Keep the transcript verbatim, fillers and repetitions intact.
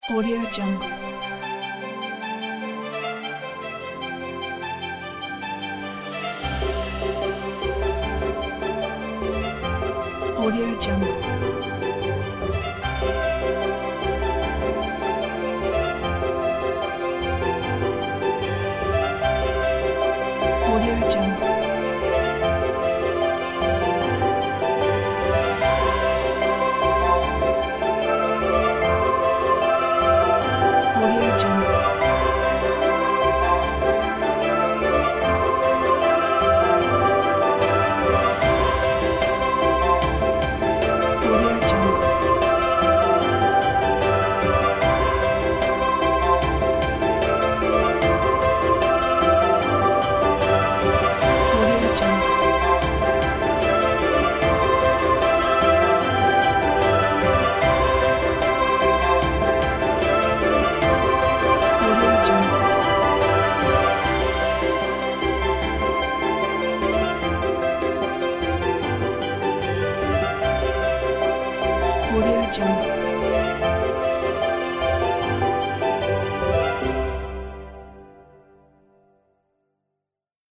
Audio Jungle. Audio Jungle. Audio Jungle. Audio Jungle. Audio Jungle. Audio Jungle. Audio Jungle. Audio Jungle.